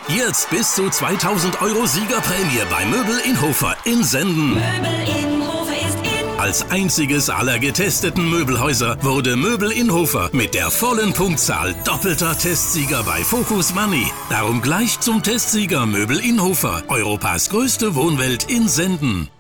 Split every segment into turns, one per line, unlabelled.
Jetzt bis zu 2000 Euro Siegerprämie bei Möbel in Hofer in Senden.
Möbel in Hofer ist in.
Als einziges aller getesteten Möbelhäuser wurde Möbel in Hofer mit der vollen Punktzahl doppelter Testsieger bei Focus Money. Darum gleich zum Testsieger Möbel in Hofer, Europas größte Wohnwelt in Senden.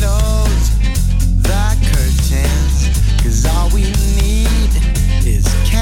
Is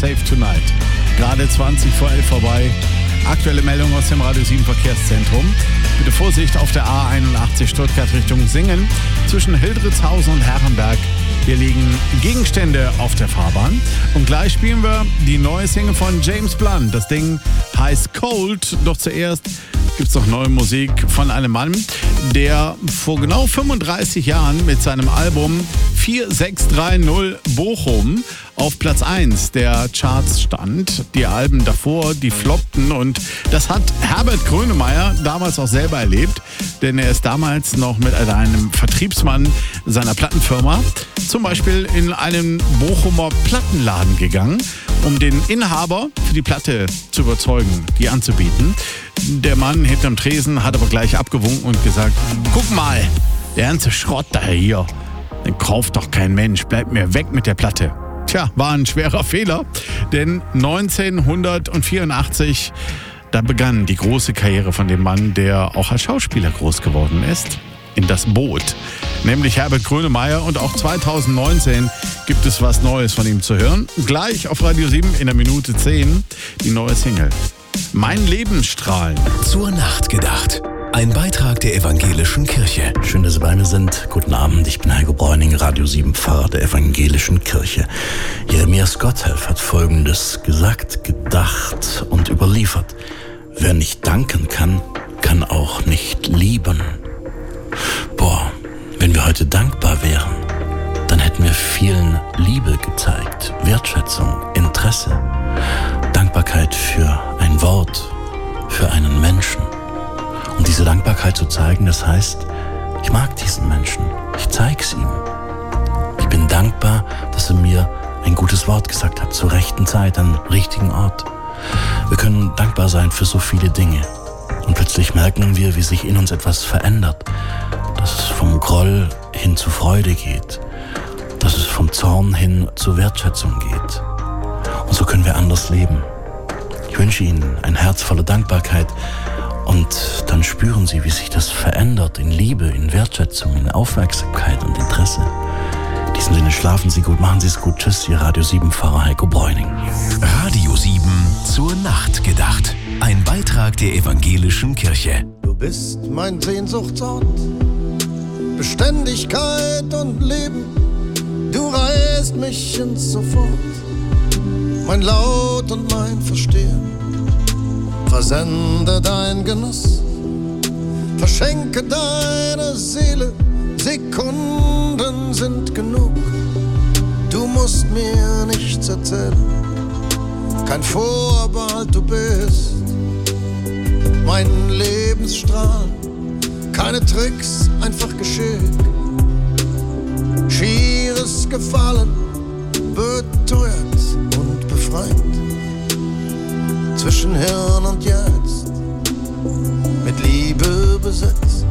Safe Tonight. Gerade 20 vor 11 vorbei. Aktuelle Meldung aus dem Radio 7 Verkehrszentrum. Bitte Vorsicht auf der A81 Stuttgart Richtung Singen zwischen Hildritzhausen und Herrenberg. Hier liegen Gegenstände auf der Fahrbahn. Und gleich spielen wir die neue Single von James Blunt. Das Ding heißt Cold. Doch zuerst gibt es noch neue Musik von einem Mann, der vor genau 35 Jahren mit seinem Album 4630 Bochum auf Platz 1 der Charts stand. Die Alben davor, die floppten, und das hat Herbert Grönemeyer damals auch selber erlebt, denn er ist damals noch mit einem Vertriebsmann seiner Plattenfirma zum Beispiel in einen Bochumer Plattenladen gegangen, um den Inhaber für die Platte zu überzeugen, die anzubieten. Der Mann hinterm Tresen hat aber gleich abgewunken und gesagt: Guck mal, der ganze Schrott da hier, den kauft doch kein Mensch, bleibt mir weg mit der Platte. Tja, war ein schwerer Fehler, denn 1984, da begann die große Karriere von dem Mann, der auch als Schauspieler groß geworden ist, in Das Boot, nämlich Herbert Grönemeyer. Und auch 2019 gibt es was Neues von ihm zu hören. Gleich auf Radio 7 in der Minute 10 die neue Single. Mein Lebensstrahlen.
Zur Nacht gedacht. Ein Beitrag der Evangelischen Kirche.
Schön, dass Sie bei mir sind. Guten Abend, ich bin Heiko Bräuning, Radio 7 Pfarrer der Evangelischen Kirche. Jeremias Gotthelf hat Folgendes gesagt, gedacht und überliefert: Wer nicht danken kann, kann auch nicht lieben. Wenn wir heute dankbar wären, dann hätten wir vielen Liebe gezeigt, Wertschätzung, Interesse, Dankbarkeit für ein Wort, für einen Menschen. Und diese Dankbarkeit zu zeigen, das heißt, ich mag diesen Menschen, ich zeig's ihm. Ich bin dankbar, dass er mir ein gutes Wort gesagt hat, zur rechten Zeit, am richtigen Ort. Wir können dankbar sein für so viele Dinge. Und plötzlich merken wir, wie sich in uns etwas verändert, dass es vom Groll hin zu Freude geht, dass es vom Zorn hin zur Wertschätzung geht. Und so können wir anders leben. Ich wünsche Ihnen ein Herz voller Dankbarkeit, und dann spüren Sie, wie sich das verändert in Liebe, in Wertschätzung, in Aufmerksamkeit und Interesse. In diesem Sinne, schlafen Sie gut, machen Sie es gut. Tschüss, Ihr Radio 7 Pfarrer Heiko Bräuning.
Radio 7 zur Nacht gedacht. Ein Beitrag der Evangelischen Kirche.
Du bist mein Sehnsuchtsort, Beständigkeit und Leben. Du reißt mich ins Sofort, mein Laut und mein Verstehen. Versende dein Genuss, verschenke deine Seele. Sekunden sind genug, du musst mir nichts erzählen. Kein Vorbehalt, du bist mein Lebensstrahl. Keine Tricks, einfach Geschick. Schieres Gefallen, beteuert und befreit. Zwischen Hirn und Jetzt, mit Liebe besetzt.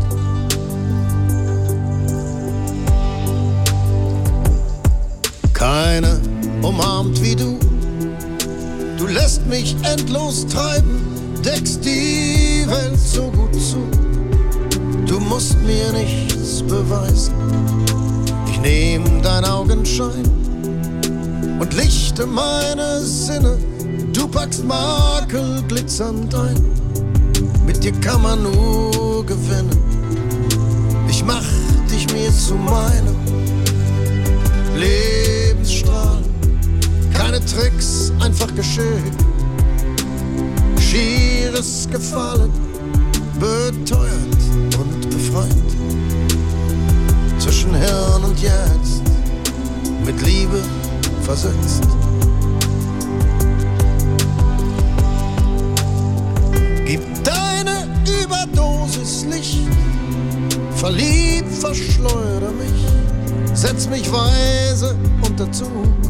Keine umarmt wie du, du lässt mich endlos treiben, deckst die Welt so gut zu. Du musst mir nichts beweisen, ich nehm dein Augenschein und lichte meine Sinne. Du packst Makel glitzernd ein, mit dir kann man nur gewinnen. Ich mach dich mir zu meinem Lebensstrahl. Keine Tricks, einfach Geschick. Schieres Gefallen, beteuert und befreit. Zwischen Hirn und Jetzt, mit Liebe versetzt. Gib deine Überdosis Licht, verlieb, verschleudere mich, setz mich weise unter Zug.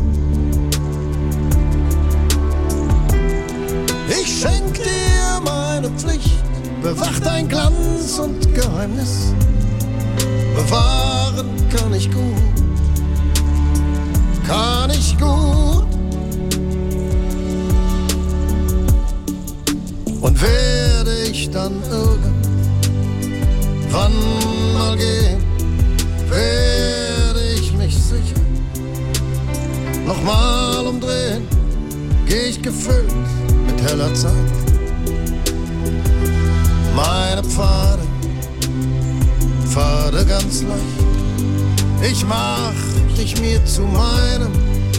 Ich schenk dir meine Pflicht, bewach dein Glanz und Geheimnis. Bewahren kann ich gut, kann ich gut. Und werde ich dann irgendwann mal gehen, werde ich mich sicher nochmal umdrehen gefüllt mit heller Zeit. Meine Pfade ganz leicht. Ich mach dich mir zu meinem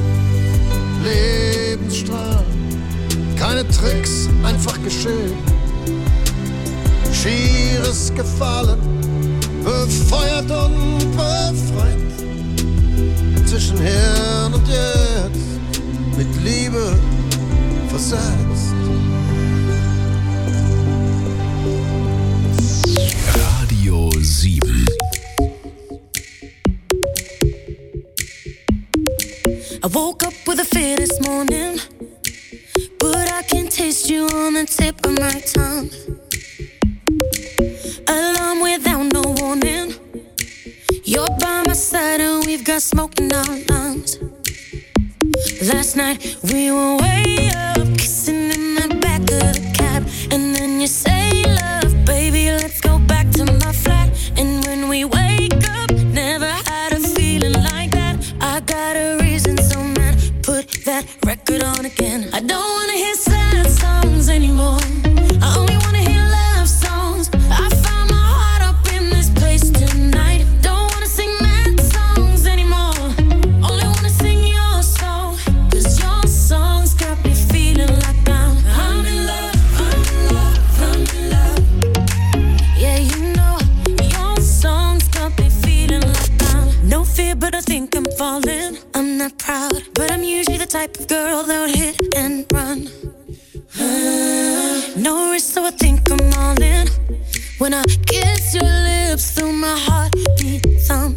Lebensstrahl. Keine Tricks, einfach geschehen. Schieres Gefallen, befeuert und befreit. Zwischen Hirn und Jetzt, mit Liebe versetzt.
Radio 7.
I woke up with a fear this morning, but I can taste you on the tip of my tongue. Alarm without no warning. You're by my side and we've got smoke in our lungs. Last night we were way up, kissing in the back of the cab. And then you say, love, baby, let's go back to my flat. And when we wake up, never had a feeling like that. I got a reason, so man, put that record on again. I don't wanna hear sad songs anymore. I only wanna hear love songs. I found my heart up in this place tonight. Don't wanna sing mad songs anymore. Only wanna sing your song. 'Cause your songs got me feeling like I'm in love, I'm in love, I'm in love. Yeah, you know, your songs got me feeling like no fear, but I think I'm falling. I'm not proud, but I'm usually the type of girl that would hit and run. No risk, so I think I'm all in. When I kiss your lips, feel my heartbeat thump.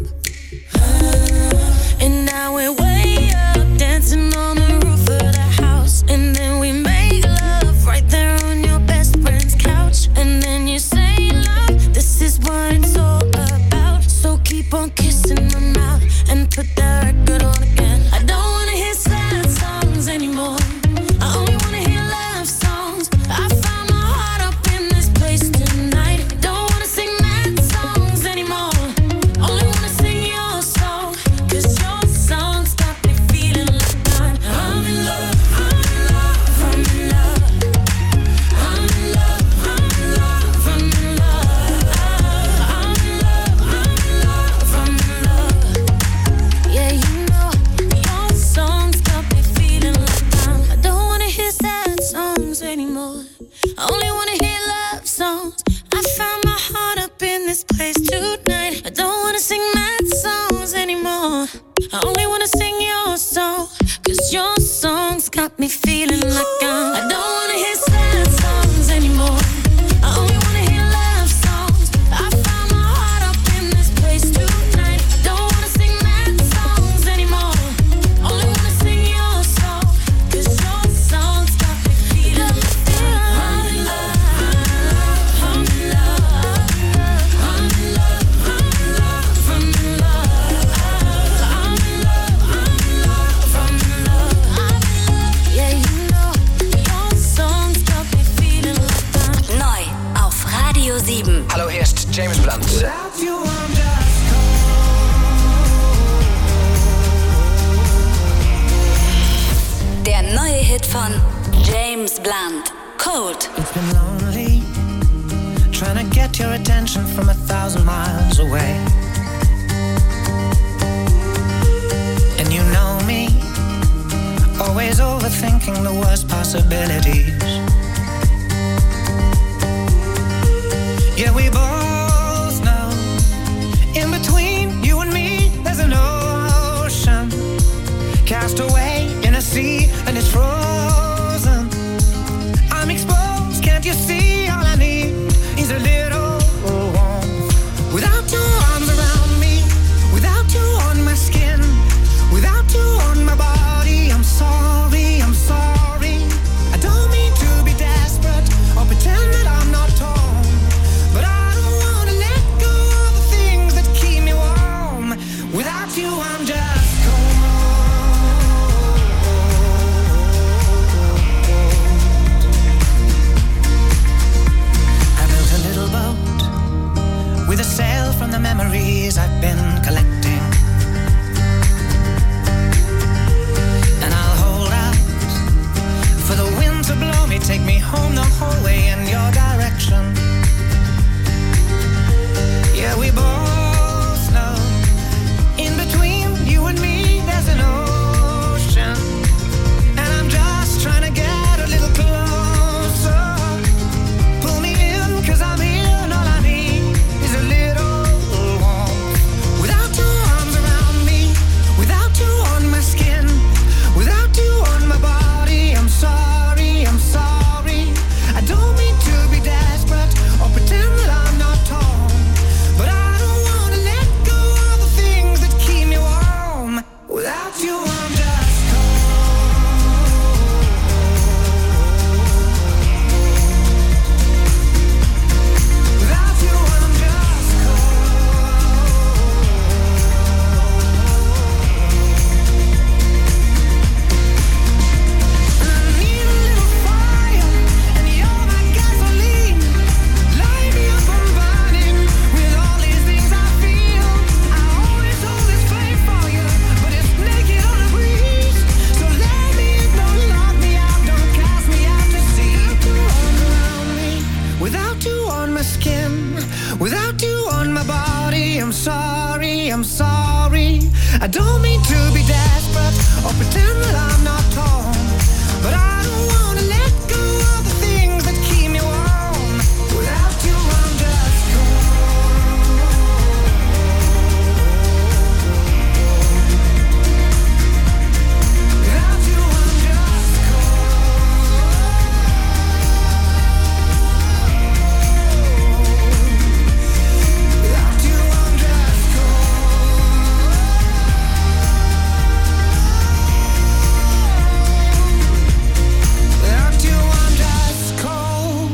And now we're way up, dancing on the roof of the house. And then we make love right there on your best friend's couch. And then you say, love, this is what it's all about. So keep on kissing my mouth and put that record on again. I don't wanna hear sad songs anymore. I only wanna hear love songs. I found my heart up in this place tonight. Don't wanna sing mad songs anymore. Only wanna sing your song. 'Cause your songs got me feeling like I'm in love, I'm in love, I'm in love. I'm in love, I'm in love, I'm in love. I'm in love, I'm in love, I'm in love. Yeah, you know, your songs got me feeling like I don't wanna hear sad songs anymore. I only wanna hear love songs. I found my heart up in this place tonight. I don't wanna sing mad songs anymore. I only wanna sing your song. 'Cause your songs got me feeling like I don't wanna hear sad songs anymore. I only wanna hear love songs. I found my heart up in this place tonight. I don't wanna sing mad songs anymore. Only wanna sing your song. 'Cause your songs got me feeling like I'm in love, I'm in love, I'm in love, I'm in love, I'm in love, I'm in love, I'm in love, I'm in love, I'm in love. Yeah, you know, your songs got me feeling like
Neu auf Radio 7.
Hallo, hier ist James Blunt.
Der neue Hit von James Blunt, Cold.
It's been lonely, trying to get your attention from 1,000 miles away. And you know me, always overthinking the worst possibilities. Yeah, we both know, in between you and me, there's an ocean, cast away in a sea, and it's frozen. I'm exposed, can't you see? All I need is a little warmth. Without your arms around me, without you on my skin, without you on my body, I'm sorry, I'm sorry. I don't mean to be desperate or pretend that I'm not torn, but I don't wanna let go of the things that keep me warm. Without you, I'm just cold. I built a little boat with a sail from the memories I've been collecting, and I'll hold out for the me, take me home the whole way in your direction. Yeah, we both know in between you and me there's an ocean, and I'm just trying to get a little closer. Pull me in, 'cause I'm here, and all I need is a little warmth. Without your arms around me, without you on my skin, without you on my body, I'm sorry, I'm sorry. I don't mean to be desperate or pretend that I'm not torn, but I don't want to let go of the things that keep me warm. Without you I'm just cold. Without you I'm just cold. And I need a little fire, and you're my gasoline. Light me up, I'm burning with all these things I feel. I always hold this flame for you, but it's naked on a breeze. So let me in, don't lock me out, don't cast me out to sea. Without you around me, without you on my skin, without you on my body, I'm sorry, I'm sorry. I don't mean to be desperate or pretend that I'm not torn, but I don't want to let go of the things that keep me warm. Without you I'm just cold. Without you I'm just cold. Without you I'm just cold. Without you I'm just cold.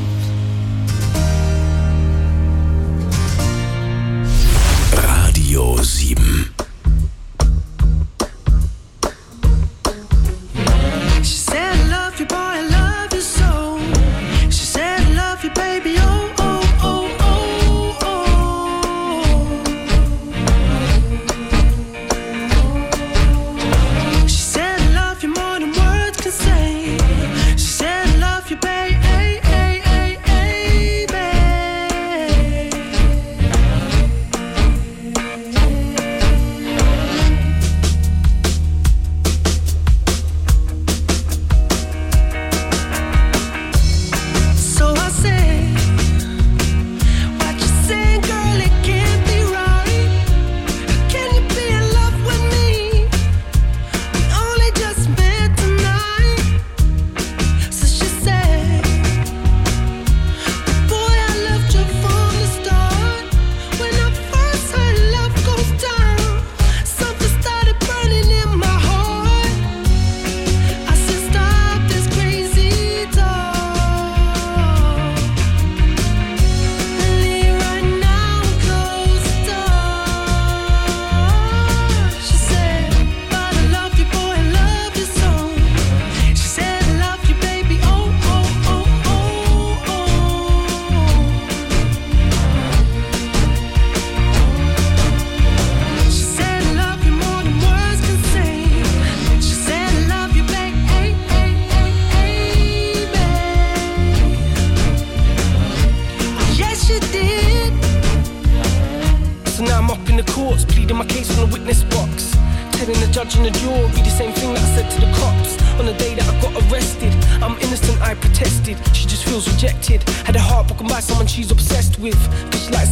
Radio 7.
She said I love you, boy, I love you so. She said I love you, baby, oh, oh, oh, oh, oh. She said I love you more than words can say. She said I love you, baby. So I say, what you saying, girl, it can't be right. Can you be in love with me? We only just met tonight. So she said, boy, I loved you from the start. When I first heard love goes down, something started burning in my heart. I said, stop this crazy talk. Leave right now and close the door. She said, but I love you, boy, I love you so. She said, I love you, baby, oh, oh, oh, oh, oh. She said, I love you more than words can say. She said, I love you, baby, yes, you did.
So now I'm up in the courts, pleading my case on the witness box, telling the judge and the jury the same thing that I said to the cops on the day that I got arrested. I'm innocent, I protested. She just feels rejected. Had her heart broken by someone she's obsessed with, 'cause she likes